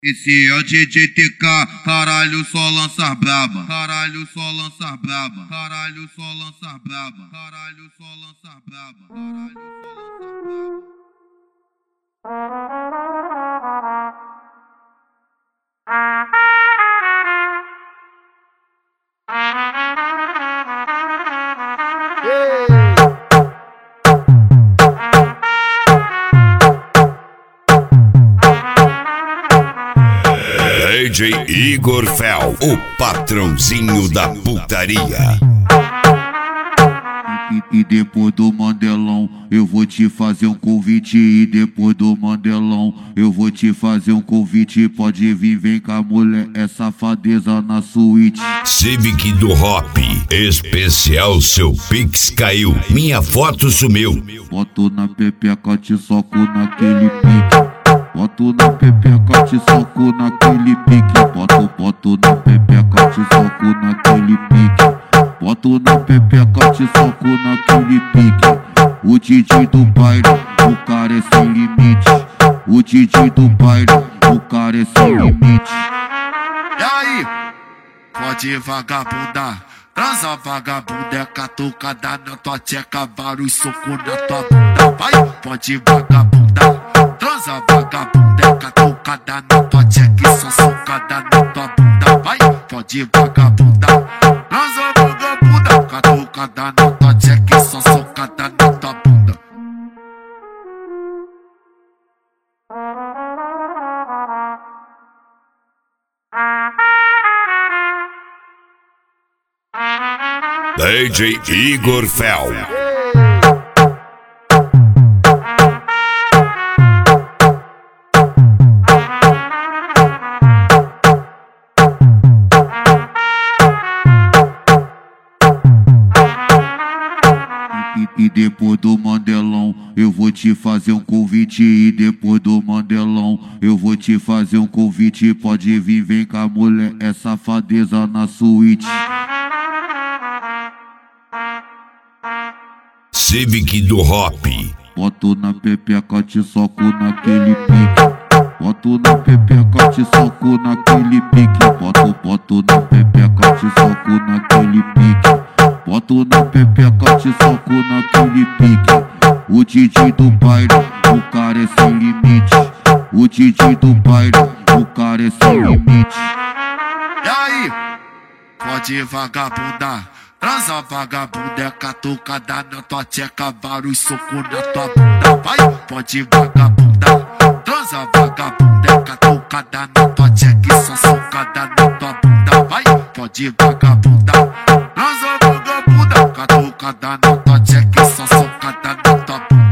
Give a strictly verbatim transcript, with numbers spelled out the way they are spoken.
Esse é o D J T K, caralho, só lança braba. Caralho, só lança braba. Caralho, só lança braba. Caralho, só lança braba. Caralho, só lança D J Igor Fel, o patrãozinho da putaria. E, e depois do Mandelão, eu vou te fazer um convite. E depois do Mandelão, eu vou te fazer um convite. Pode vir, vem cá, mulher, é safadeza na suíte. Civic do Hop, especial seu Pix caiu, minha foto sumiu. Boto na pepeca, te soco naquele pique. Boto na pepeca, te soco naquele pique. Boto, boto na pepeca, te soco naquele pique. Boto na pepeca, te soco naquele pique. O D J do baile, o cara é sem limite. O D J do baile, o cara é sem limite. E aí? Pode vagabundar, transa vagabunda, é catucada na tua tcheca, vários socos na tua bunda. Vai, pode vagabundar, transa vagabunda, é catucada na tua tcheca, e só socada na tua bunda. Vai, pode vagabundar, transa vagabunda, catucada na tua tcheca, e só socada na tua bunda. D J Igor Fel. E, e depois do Mandelão, eu vou te fazer um convite. E depois do Mandelão, eu vou te fazer um convite. Pode vir, vem cá, mulher, é safadeza na suíte. Civic do Hop. Boto na pepeca, te soco naquele pique. Boto na pepeca, te soco naquele pique. Boto, boto na pepeca, te soco naquele pique. Boto na pepeca, te soco naquele pique. O D J do baile, o cara é sem limite. O D J do baile, o cara é sem limite. E aí? Pode vagabundar, transa vagabunda, é catucada na tua tcheca, vários socos na tua bunda. Vai, pode vagabundar, transa vagabunda, é catucada na tua tcheca, e só socada na tua bunda. Vai, pode vagabundar, transa vagabunda, catucada na tua tcheca, e só socada na tua bunda.